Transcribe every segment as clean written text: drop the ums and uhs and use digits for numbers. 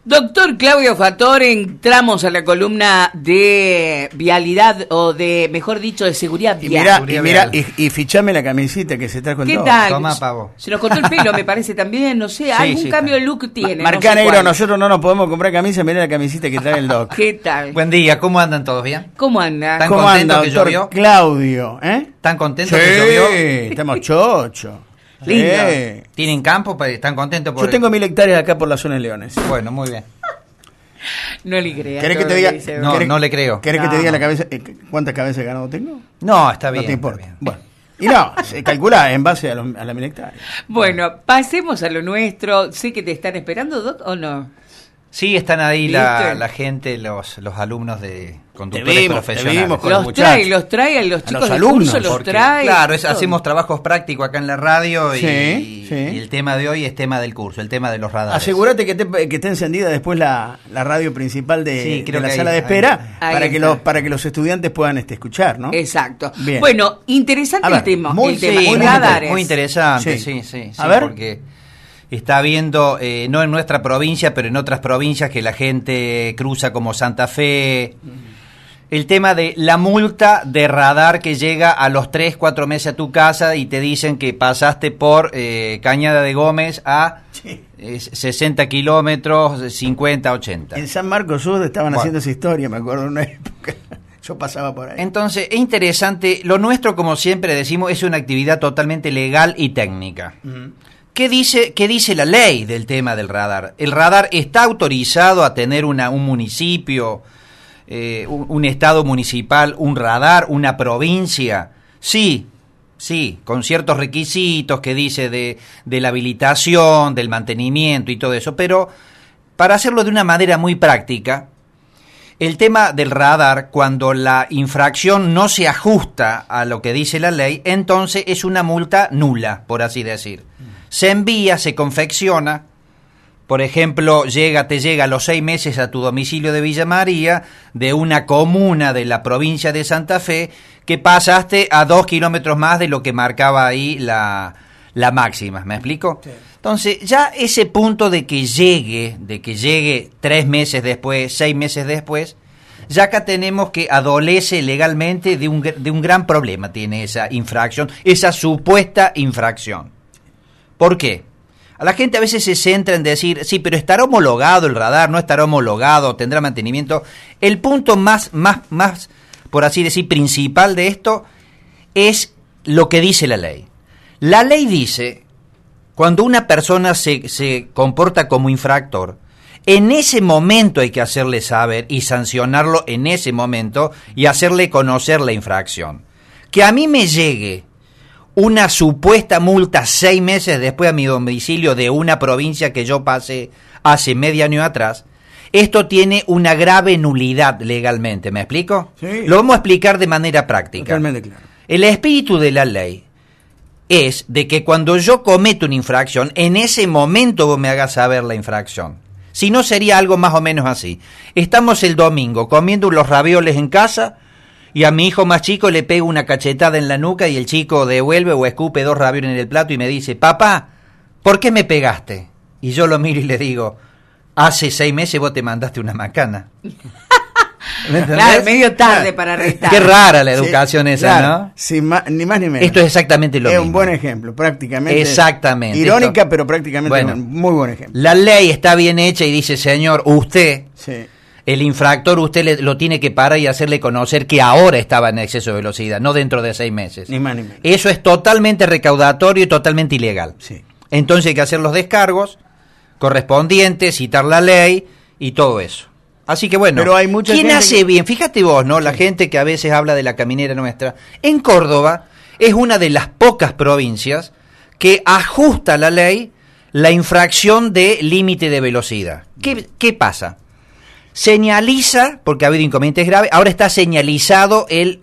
Doctor Claudio Fatore, entramos a la columna de vialidad, o de, mejor dicho, de seguridad vial. Y fichame la camisita que se trajo el ¿Qué Doc. tal? Toma, pavo. Se nos cortó el pelo, me parece también, no sé, Sí, algún sí, cambio está. de look tiene. Marca no sé negro, cuál. nosotros no nos podemos comprar camisa, mirá la camisita que trae el Doc. ¿Qué tal? Buen día, ¿cómo andan todos bien? ¿Cómo anda? ¿Tan ¿Cómo contento anda, que doctor llovió? Claudio? ¿Están contentos Sí, que llovió? estamos chochos. Lindo. Sí. ¿Tienen campo? ¿Están contentos por Yo tengo 1000 hectáreas acá por la zona de Leones. Bueno, muy bien. No le creas. ¿Querés que todo te lo diga? dice. No, no le creo. ¿Querés que No. te diga la cabeza, cuántas cabezas de ganado tengo? No, está bien. No te importa. está bien. Bueno. Y no, se calcula en base a las 1000 hectáreas. Bueno, pasemos a lo nuestro. Sé que te están esperando, Doc, ¿o no? Sí, están ahí ¿Viste? la gente, los alumnos de conductores profesionales. vimos con los Los trae muchachos. a los chicos los del alumnos, curso, los Porque, trae. claro, todo. hacemos trabajos prácticos acá en la radio y, Sí. y el tema de hoy es tema del curso, el tema de los radares. Asegúrate que esté encendida después la radio principal de, Sí, creo de la que sala ahí- de espera ahí para que está. para que los estudiantes puedan escuchar, ¿no? Exacto. Bien. Bueno, interesante A ver, el tema. muy- el tema. Sí, muy Radares. muy interesante, Sí. sí, A ver. porque está habiendo, no en nuestra provincia, pero en otras provincias que la gente cruza como Santa Fe, el tema de la multa de radar que llega a los 3-4 meses a tu casa y te dicen que pasaste por Cañada de Gómez a Sí. 60 kilómetros, 50, 80. En San Marcos Sur estaban Bueno. haciendo esa historia, me acuerdo de una época. Yo pasaba por ahí. Entonces, es interesante, lo nuestro, como siempre decimos, es una actividad totalmente legal y técnica. ¿Qué dice la ley del tema del radar? El radar está autorizado a tener un municipio, un estado municipal, un radar, una provincia. Sí, con ciertos requisitos que dice de la habilitación, del mantenimiento y todo eso, pero para hacerlo de una manera muy práctica, el tema del radar, cuando la infracción no se ajusta a lo que dice la ley, entonces es una multa nula, por así decir. Se envía, se confecciona, por ejemplo, te llega a los 6 meses a tu domicilio de Villa María, de una comuna de la provincia de Santa Fe, que pasaste a 2 kilómetros más de lo que marcaba ahí la máxima, ¿me explico? Sí. Entonces, ya ese punto de que llegue 3 meses después, 6 meses después, ya acá tenemos que adolece legalmente de un gran problema, tiene esa infracción, esa supuesta infracción. ¿Por qué? A la gente a veces se centra en decir, sí, pero ¿estará homologado el radar? ¿No estará homologado? ¿Tendrá mantenimiento? El punto más, por así decir, principal de esto es lo que dice la ley. La ley dice, cuando una persona se comporta como infractor, en ese momento hay que hacerle saber y sancionarlo en ese momento y hacerle conocer la infracción. Que a mí me llegue una supuesta multa 6 meses después a mi domicilio de una provincia que yo pasé hace medio año atrás, esto tiene una grave nulidad legalmente, ¿me explico? Sí. Lo vamos a explicar de manera práctica. Totalmente claro. El espíritu de la ley es de que cuando yo cometo una infracción, en ese momento vos me hagas saber la infracción. Si no, sería algo más o menos así. Estamos el domingo comiendo los ravioles en casa y a mi hijo más chico le pego una cachetada en la nuca y el chico devuelve o escupe 2 ravioles en el plato y me dice, papá, ¿por qué me pegaste? Y yo lo miro y le digo, hace 6 meses vos te mandaste una macana. ¿Me entendés? Claro, medio tarde para arrestar. Qué rara la educación Sí, esa, claro, ¿no? sin ni más ni menos. Esto es exactamente lo es mismo. un buen ejemplo, prácticamente. Exactamente. Irónica, Esto- pero prácticamente Bueno. un muy buen ejemplo. La ley está bien hecha y dice, señor, usted, Sí. el infractor, usted lo tiene que parar y hacerle conocer que ahora estaba en exceso de velocidad, no dentro de 6 meses. Ni más ni menos. Eso es totalmente recaudatorio y totalmente ilegal. Sí. Entonces hay que hacer los descargos correspondientes, citar la ley y todo eso. Así que bueno, Pero hay mucha ¿quién gente hace que- bien? Fíjate vos, ¿no? La gente que a veces habla de la caminera nuestra. En Córdoba es una de las pocas provincias que ajusta la ley la infracción de límite de velocidad. ¿Qué pasa? Señaliza, porque ha habido inconvenientes graves, ahora está señalizado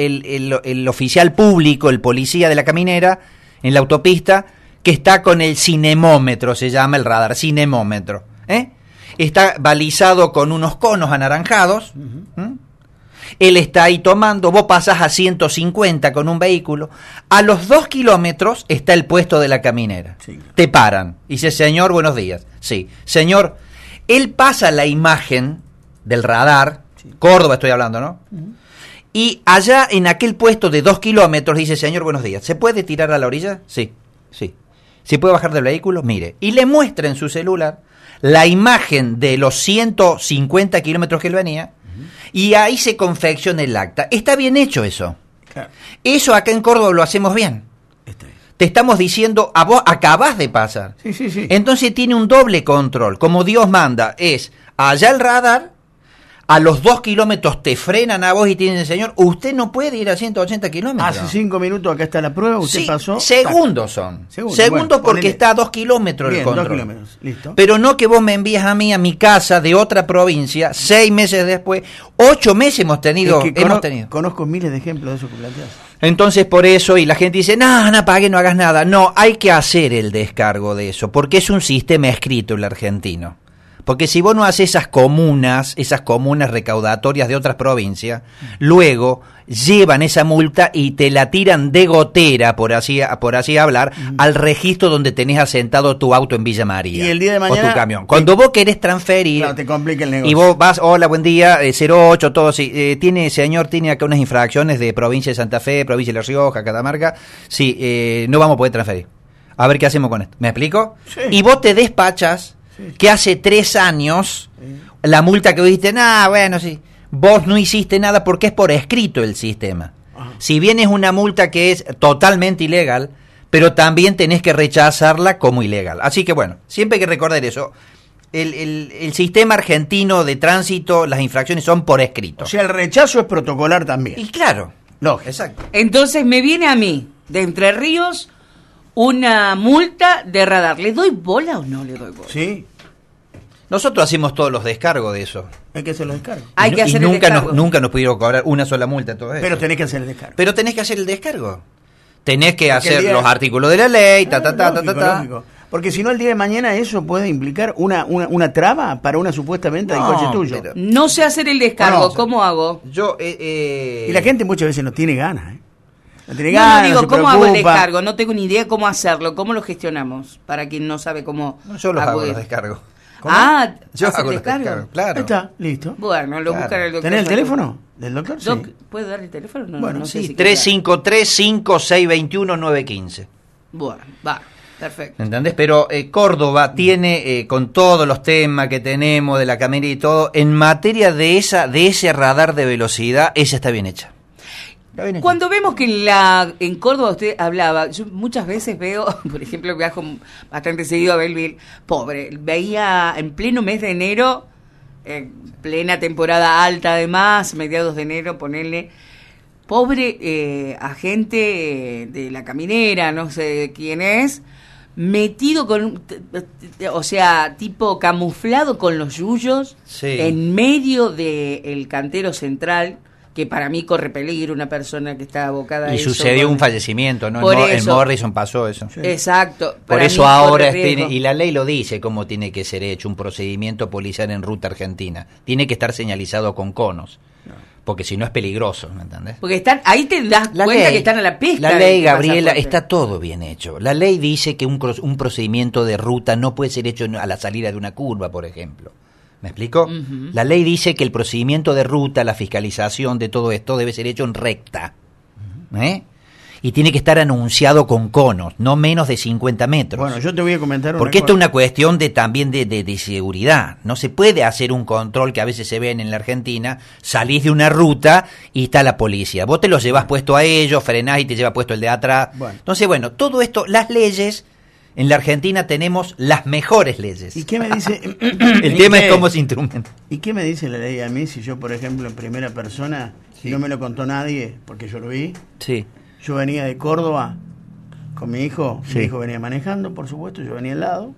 el oficial público, el policía de la caminera, en la autopista, que está con el cinemómetro, se llama el radar, cinemómetro. Está balizado con unos conos anaranjados. Él está ahí tomando, vos pasás a 150 con un vehículo. A los 2 kilómetros está el puesto de la caminera. Sí. Te paran. Y dice, señor, buenos días. Sí, señor, Él pasa la imagen del radar, Córdoba estoy hablando, ¿no? Y allá en aquel puesto de 2 kilómetros dice, señor, buenos días, ¿se puede tirar a la orilla? Sí. ¿Se puede bajar del vehículo? Mire. Y le muestra en su celular la imagen de los 150 kilómetros que él venía, y ahí se confecciona el acta. Está bien hecho eso. Claro. Eso acá en Córdoba lo hacemos bien. Te estamos diciendo, a vos acabás de pasar. Sí. Entonces tiene un doble control. Como Dios manda, es allá el radar, a los 2 kilómetros te frenan a vos y te dicen, señor, usted no puede ir a 180 kilómetros. Hace 5 minutos acá está la prueba, usted pasó. Segundos son. Segundos bueno, porque ponele. Está a 2 kilómetros el control. 2 kilómetros, listo. Pero no que vos me envías a mí, a mi casa de otra provincia, 6 meses después, 8 meses hemos tenido. Conozco miles de ejemplos de eso que planteas. Entonces por eso, y la gente dice, no pague, no hagas nada. No, hay que hacer el descargo de eso, porque es un sistema escrito el argentino. Porque si vos no haces esas comunas recaudatorias de otras provincias, luego llevan esa multa y te la tiran de gotera, por así hablar, al registro donde tenés asentado tu auto en Villa María. Y el día de mañana, o tu camión. Cuando vos querés transferir, claro, te complica el negocio. Y vos vas, hola, buen día, 08, todo así. Tiene acá unas infracciones de provincia de Santa Fe, provincia de La Rioja, Catamarca. Sí, no vamos a poder transferir. A ver qué hacemos con esto. ¿Me explico? Sí. Y vos te despachas que hace 3 años la multa que vos dijiste, bueno, sí, vos no hiciste nada porque es por escrito el sistema. Ajá. Si bien es una multa que es totalmente ilegal, pero también tenés que rechazarla como ilegal. Así que bueno, siempre hay que recordar eso. El sistema argentino de tránsito, las infracciones son por escrito. O sea, el rechazo es protocolar también. Y claro. Lógico. Exacto. Entonces me viene a mí, de Entre Ríos, una multa de radar. ¿Le doy bola o no le doy bola? Sí. Nosotros hacemos todos los descargos de eso. Hay que hacer los descargos. Hay que hacer el descargo. Nunca nos pudieron cobrar una sola multa todo eso. Pero tenés que hacer el descargo. Pero tenés que hacer el descargo. Tenés que hacer los artículos de la ley, lógico. Porque si no, el día de mañana eso puede implicar una traba para una supuesta venta del coche tuyo. No sé hacer el descargo, ¿cómo hago? Y la gente muchas veces no tiene ganas, No tiene No ganas, digo, se ¿cómo hago el preocupa. descargo? No tengo ni idea cómo hacerlo. ¿Cómo lo gestionamos? Para quien no sabe cómo. Yo los hago los descargos. ¿Cómo? Yo ¿hace hago el los descargo? descargos, claro. Ahí está, listo. Bueno, lo buscan el doctor. ¿Tenés el teléfono del doctor? Sí. ¿Puede dar el teléfono? No, Bueno, no sé Sí, si 353-5621-915. Bueno, va, perfecto. ¿Entendés? Pero Córdoba tiene, con todos los temas que tenemos de la caminera y todo, en materia de ese radar de velocidad, esa está bien hecha. Cuando vemos que en Córdoba usted hablaba, yo muchas veces veo, por ejemplo, viajo bastante seguido a Belleville, pobre, veía en pleno mes de enero, plena temporada alta además, mediados de enero, ponerle, pobre agente de la caminera, no sé quién es, metido o sea, tipo camuflado con los yuyos, en medio del cantero central, que para mí corre peligro una persona que está abocada a eso. Y sucedió un fallecimiento, ¿no? En Morrison pasó eso. Sí. Exacto. Por eso ahora y la ley lo dice, cómo tiene que ser hecho un procedimiento policial en ruta argentina. Tiene que estar señalizado con conos. Porque si no es peligroso, ¿me entendés? Porque ahí te das cuenta que están a la pista. La ley, Gabriela, está todo bien hecho. La ley dice que un procedimiento de ruta no puede ser hecho a la salida de una curva, por ejemplo. ¿Me explico? Uh-huh. La ley dice que el procedimiento de ruta, la fiscalización de todo esto debe ser hecho en recta. Y tiene que estar anunciado con conos, no menos de 50 metros. Bueno, yo te voy a comentar porque esto es una cuestión también de seguridad. No se puede hacer un control que a veces se ven en la Argentina, salís de una ruta y está la policía. Vos te los llevas puesto a ellos, frenás y te lleva puesto el de atrás. Bueno. Entonces, bueno, todo esto, las leyes... En la Argentina tenemos las mejores leyes. ¿Y qué me dice? El tema es cómo se instrumenta. ¿Y qué me dice la ley a mí si yo, por ejemplo, en primera persona, si no me lo contó nadie, porque yo lo vi? Sí. Yo venía de Córdoba con mi hijo, mi hijo venía manejando, por supuesto, yo venía al lado,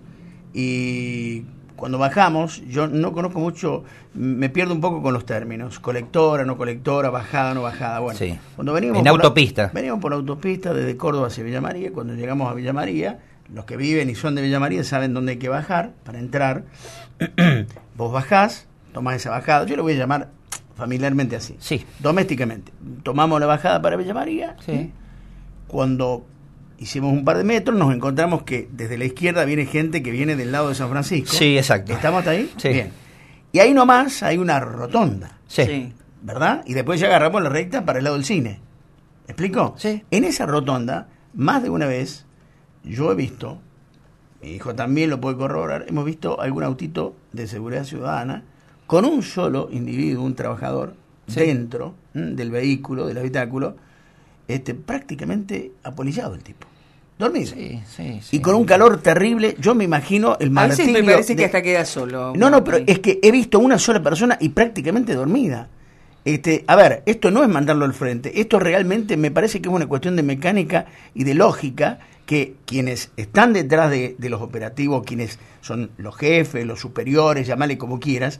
y cuando bajamos, yo no conozco mucho, me pierdo un poco con los términos, colectora, no colectora, bajada, no bajada, bueno. Sí. Cuando veníamos en autopista. Veníamos por autopista desde Córdoba hacia Villa María, cuando llegamos a Villa María, los que viven y son de Villa María saben dónde hay que bajar para entrar. Vos bajás, tomás esa bajada, yo lo voy a llamar familiarmente así, sí, domésticamente. Tomamos la bajada para Villa María. Sí. Cuando hicimos un par de metros, nos encontramos que desde la izquierda viene gente que viene del lado de San Francisco. Sí, exacto. ¿Estamos hasta ahí? Sí. Bien. Y ahí nomás hay una rotonda, Sí. ¿verdad? Y después ya agarramos la recta para el lado del cine. ¿Me explico? Sí. En esa rotonda, más de una vez, yo he visto, mi hijo también lo puede corroborar, hemos visto algún autito de seguridad ciudadana con un solo individuo, un trabajador, dentro del vehículo, del habitáculo, prácticamente apolillado el tipo. Dormido. Sí. Y con un calor terrible, yo me imagino el A veces martirio. me parece que hasta queda solo. No, pero es que he visto una sola persona y prácticamente dormida. A ver, esto no es mandarlo al frente, esto realmente me parece que es una cuestión de mecánica y de lógica, que quienes están detrás de los operativos, quienes son los jefes, los superiores, llamale como quieras,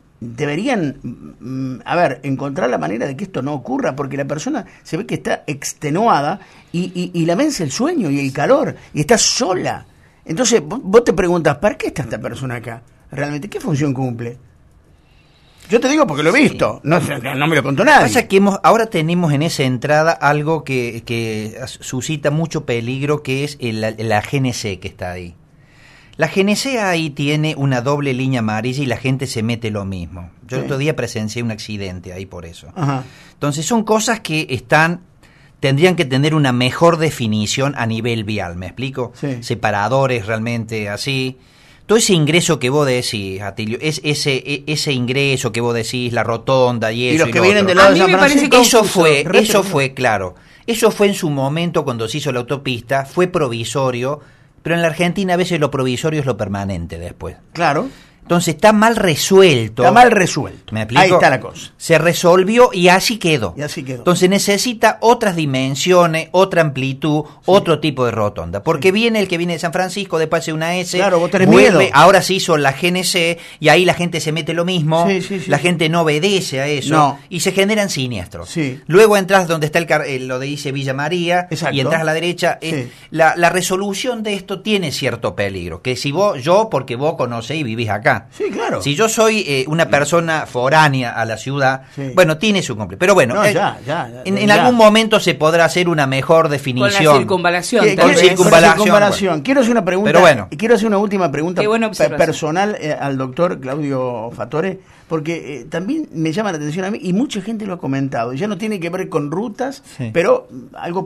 deberían, encontrar la manera de que esto no ocurra, porque la persona se ve que está extenuada y la vence el sueño y el calor, y está sola. Entonces vos te preguntas, ¿para qué está esta persona acá? ¿Realmente qué función cumple? Yo te digo porque lo he visto, no me lo contó nadie. Pasa que ahora tenemos en esa entrada algo que suscita mucho peligro, que es la GNC que está ahí. La GNC ahí tiene una doble línea amarilla y la gente se mete lo mismo. Yo el otro día presencié un accidente ahí por eso. Ajá. Entonces son cosas que tendrían que tener una mejor definición a nivel vial, ¿me explico? Sí. Separadores realmente así. Todo ese ingreso que vos decís, Atilio, ese ingreso que vos decís, la rotonda y eso. Y los que lo vienen otro. del lado A de mí San me parece Francisco. Eso fue, claro. Eso fue en su momento cuando se hizo la autopista, fue provisorio, pero en la Argentina a veces lo provisorio es lo permanente después. Claro. Entonces está mal resuelto. Está mal resuelto. ¿Me explico? Ahí está la cosa. Se resolvió y así quedó. Y así quedó. Entonces necesita otras dimensiones, otra amplitud, otro tipo de rotonda. Porque viene el que viene de San Francisco, después hace una S, Claro, vos tenés vuelve, miedo. ahora se hizo la GNC y ahí la gente se mete lo mismo, Sí. la gente no obedece a eso No. y se generan siniestros. Sí. Luego entras donde está lo de dice Villa María. Exacto. Y entras a la derecha. Sí. La resolución de esto tiene cierto peligro. Que si porque vos conocés y vivís acá. Sí, claro. Si yo soy una persona foránea a la ciudad, Sí. bueno, tiene su complicación. Pero bueno, No, ya, en ya. algún momento se podrá hacer una mejor definición. Con la circunvalación, ¿Qué- tal qué- vez. circunvalación. Bueno. Quiero hacer una pregunta. Pero bueno. Quiero hacer una última pregunta Qué buena observación. personal al doctor Claudio Fatore, porque también me llama la atención a mí y mucha gente lo ha comentado. Ya no tiene que ver con rutas, Sí. pero algo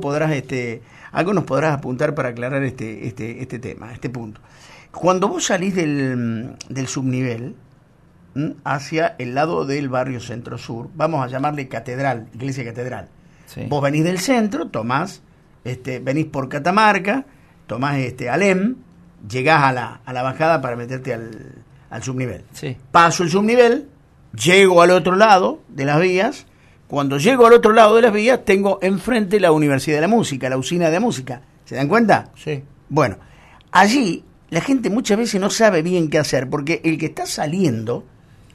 nos podrás apuntar para aclarar este tema, este punto. Cuando vos salís del subnivel hacia el lado del barrio Centro Sur, vamos a llamarle Catedral, Iglesia Catedral. Sí. Vos venís del centro, venís por Catamarca, tomás Alem, llegás a la bajada para meterte al subnivel. Sí. Paso el subnivel, llego al otro lado de las vías. Cuando llego al otro lado de las vías, tengo enfrente la Universidad de la Música, la usina de música. ¿Se dan cuenta? Sí. Bueno, allí la gente muchas veces no sabe bien qué hacer, porque el que está saliendo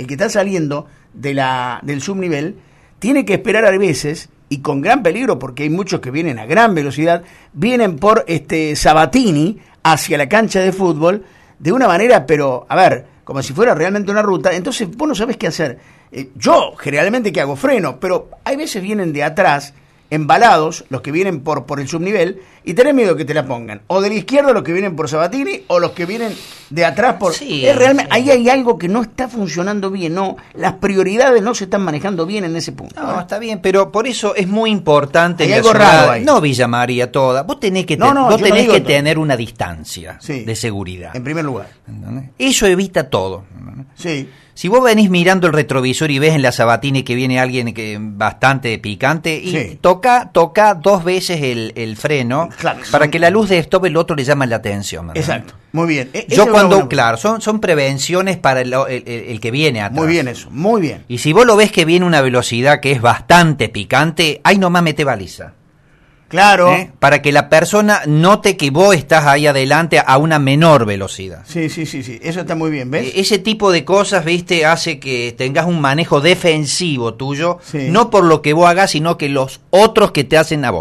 del subnivel tiene que esperar a veces, y con gran peligro, porque hay muchos que vienen a gran velocidad, vienen por Sabatini hacia la cancha de fútbol de una manera, pero, como si fuera realmente una ruta. Entonces vos no sabés qué hacer. Yo generalmente que hago freno, pero hay veces vienen de atrás, embalados, los que vienen por el subnivel, y tenés miedo que te la pongan. O de la izquierda los que vienen por Sabatini, o los que vienen de atrás por... Sí, realmente, sí. ahí hay algo que no está funcionando bien, no, las prioridades no se están manejando bien en ese punto. No, está bien, pero por eso es muy importante Hay en la algo ciudad, raro ahí. no Villa María toda, vos tenés que, No, vos yo tenés no digo que todo. tener una distancia Sí. de seguridad. En primer lugar. ¿Entendés? Eso evita todo. Sí. Si vos venís mirando el retrovisor y ves en la Sabatini que viene alguien que bastante picante y Sí. toca 2 veces el freno Claro, para son- que la luz de stop el otro le llama la atención. ¿verdad? Exacto. Muy bien. Esa Yo es una cuando, buena- claro, son prevenciones para el que viene atrás. Muy bien eso, muy bien. Y si vos lo ves que viene una velocidad que es bastante picante, ahí nomás mete baliza. Claro. Para que la persona note que vos estás ahí adelante a una menor velocidad. Sí. Eso está muy bien, ¿ves? Ese tipo de cosas, viste, hace que tengas un manejo defensivo tuyo, Sí. no por lo que vos hagas, sino que los otros que te hacen a vos.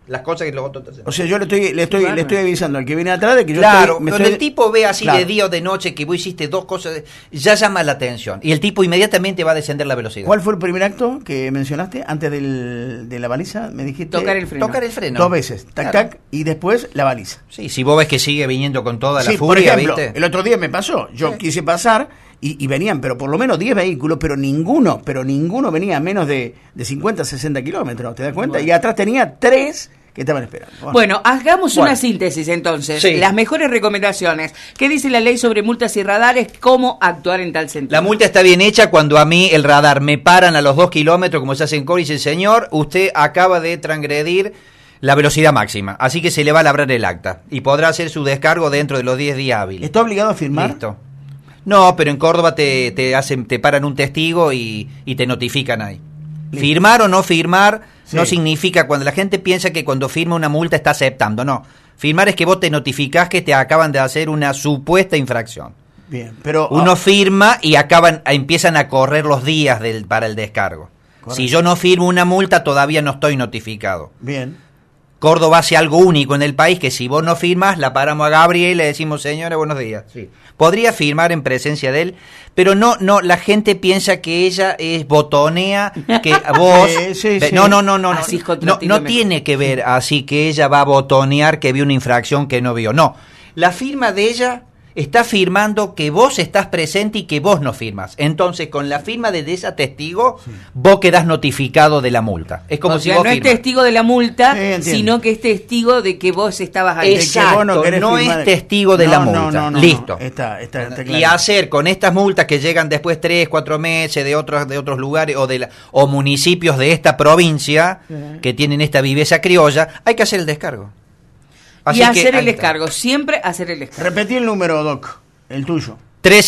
las cosas que los otros te hacen. O sea, yo le estoy avisando al que viene atrás de que yo Claro, me cuando el tipo ve así Claro. de día o de noche que vos hiciste dos cosas, ya llama la atención. Y el tipo inmediatamente va a descender la velocidad. ¿Cuál fue el primer acto que mencionaste antes de la baliza? Me dijiste... Tocar el freno. Tocar el freno. 2 veces, tac, Claro. tac, y después la baliza. Sí, si vos ves que sigue viniendo con toda la Sí, por furia, ejemplo, ¿viste? el otro día me pasó, yo quise pasar y venían, pero por lo menos 10 vehículos, pero ninguno venía a menos de 50, 60 kilómetros, ¿te das cuenta? Bueno. Y atrás tenía 3 que estaban esperando. Bueno, hagamos Bueno. una síntesis entonces. Sí. Las mejores recomendaciones. ¿Qué dice la ley sobre multas y radares? ¿Cómo actuar en tal sentido? La multa está bien hecha cuando a mí el radar me paran a los 2 kilómetros, como se hace en Córdoba, y dice, señor, usted acaba de transgredir la velocidad máxima, así que se le va a labrar el acta y podrá hacer su descargo dentro de los 10 días hábiles. ¿Está obligado a firmar? Listo. No, pero en Córdoba te paran un testigo y te notifican ahí. Listo. Firmar o no firmar Sí. no significa, cuando la gente piensa que cuando firma una multa está aceptando, no. Firmar es que vos te notificás que te acaban de hacer una supuesta infracción. Bien, pero... Uno firma y empiezan a correr los días para el descargo. Correcto. Si yo no firmo una multa, todavía no estoy notificado. Bien. Córdoba hace algo único en el país, que si vos no firmas, la paramos a Gabriel y le decimos, señora, buenos días. Sí. Podría firmar en presencia de él, pero no, la gente piensa que ella es botonea, que vos... Sí. No, Así es no contratito mejor. tiene que ver así que ella va a botonear que vio una infracción que no vio. No, la firma de ella está firmando que vos estás presente y que vos no firmas. Entonces, con la firma de esa testigo, vos quedás notificado de la multa. Es como O si sea, vos no es firmas. testigo de la multa, Sí, entiendo. sino que es testigo de que vos estabas ahí. que vos Exacto, no querés no firmar. es testigo de la multa. Listo. Está Y claro. hacer con estas multas que llegan después 3, 4 meses de otros lugares o municipios de esta provincia que tienen esta viveza criolla, hay que hacer el descargo. Así Y que hacer el ahí está. descargo, siempre hacer el descargo. Repetí el número, Doc, el tuyo.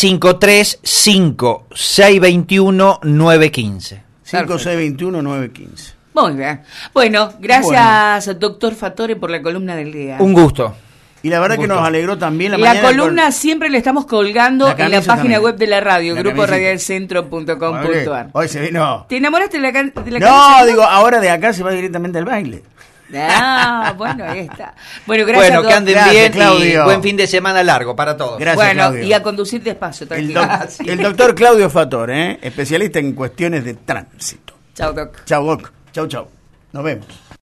353-5621-915. 5621-915. Muy bien. Bueno, gracias, doctor Fatore, por la columna del día. Un gusto. Y la verdad Un que gusto. nos alegró también la La mañana columna con- siempre le estamos colgando La en la camisa página también. web de la radio, La grupo camisita. radialcentro.com.ar. Hoy se vino. ¿Te enamoraste de la No, camisa? digo, ahora de acá se va directamente al baile. Ah, bueno, ahí está. Bueno, gracias, Bueno, que doc. anden Gracias, bien Claudio. y buen fin de semana largo para todos. Gracias, Bueno, Claudio. y a conducir despacio, El, tranquilo. el doctor Claudio Fatore, especialista en cuestiones de tránsito. Chao, doc. Chau, Doc. Chau. Nos vemos.